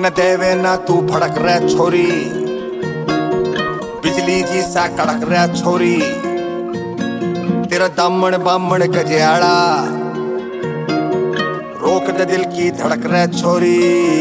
तन देवे ना तू भड़क रह छोरी, बिजली जी सा कड़क रह छोरी। तेरा दामन बामन गजियाड़ा, रोक दे दिल की धड़क रह छोरी।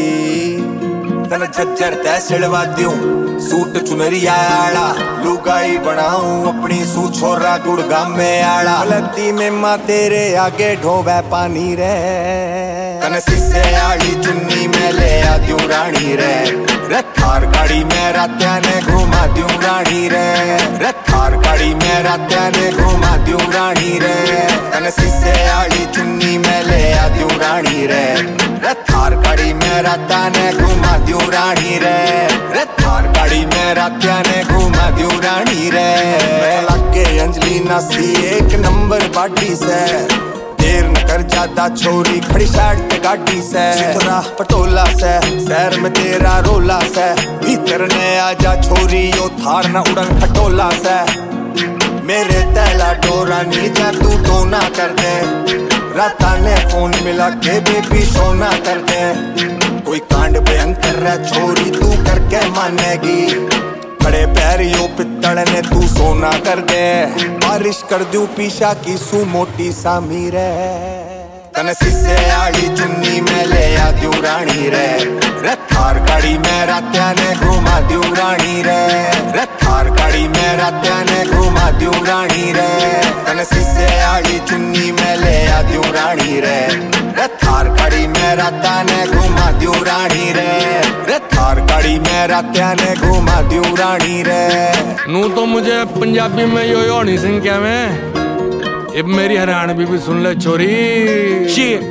तन झज्जर तै सिलवा दूं सूट चुनरिया आड़ा, लुगाई बनाऊं अपनी सू छोरा गुड़गाम में आड़ा। गलती में माँ तेरे आगे ढोवे पानी रे, तन शीशे आड़ी चुन्नी में ले आ दूं रानी रे। थार गाड़ी में रात्या ने घुमा दूं रानी रे, थार गाड़ी में रात्या ने घुमा दूं रानी रे। तन शीशे आड़ी चुन्नी में ले आ दूं रानी रे, थार गाड़ी में रात्या ने घुमा दूं रानी रे। थार गाड़ी में रात्या ने घुमा दूं रानी रे। लगे अंजलि नासी एक नंबर बाटी से, देर न कर ज्यादा छोरी खड़ी साइड पे गाड़ी से। चितरा पटोला से शहर में तेरा रोला से, भीतर ने आजा छोरी यो थार न उड़न खटोला से। मेरे तैला डोरा नी जा तू तो ना कर दे, राता ने फोन मिला के बेबी सोना कर दे। कोई कांड भयंकर है छोरी तू करके मानेगी, खड़े पैरियों पित्तड़ ने तू सोना कर दे। बारिश कर दूं पीछा की सू मोटी सा मीरे, तन शीशे आड़ी चुन्नी में ले आ दूं रानी रे। थार गाड़ी में रात्या ने घुमा दूं रानी रे, थार गाड़ी में रात्या ने घुमा दूं रानी रे। तन शीशे आड़ी चुन्नी में ले आ दूं रानी रे, थार गाड़ी में रात्या ने घुमा दूं रानी रे। थार गाड़ी में रात्या ने घुमा दूं रानी रे। नू तो मुझे पंजाबी में यो हनी सिंह क्या में, अब मेरी हरियाणवी भी सुन ले छोरी।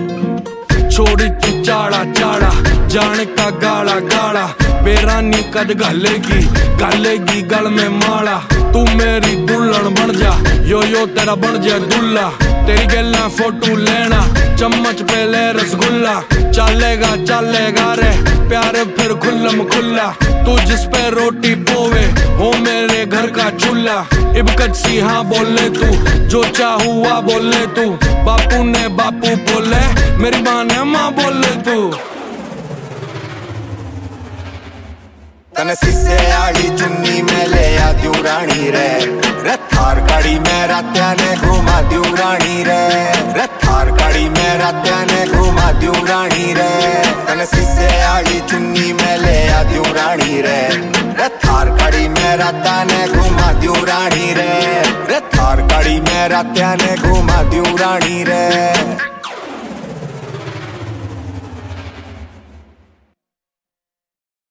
छोड़ी तू चाड़ा चाड़ा जाने का गाड़ा गाड़ा, बेरानी कद घालेगी घालेगी गल में माला। तू मेरी दुल्हन बन जा यो तेरा बन जा दुल्ला, तेरी गल्ला फोटो लेना चम्मच पे ले रसगुल्ला। चलेगा चलेगा रे प्यारे फिर खुल्लम खुल्ला, तू जिस पे रोटी पोवे हो मेरे घर का चूल्हा। इब कच्ची हाँ बोले तू जो चाहुआ बोले तू, बापू ने बापू बोले मेरी माँ ने माँ बोले तू। तन शीशे आड़ी चुन्नी में ले आ दूं रानी रे, थार गाड़ी में रात्या ने घुमा दूं रानी रे। थार गाड़ी में रात्या ने घुमा दूं रानी रे। तन शीशे आड़ी चुन्नी में ले आ दूं रानी रे, थार गाड़ी में रात्या ने घुमा दूं रानी रे। थार गाड़ी में रात्या ने घुमा दूं रानी रे।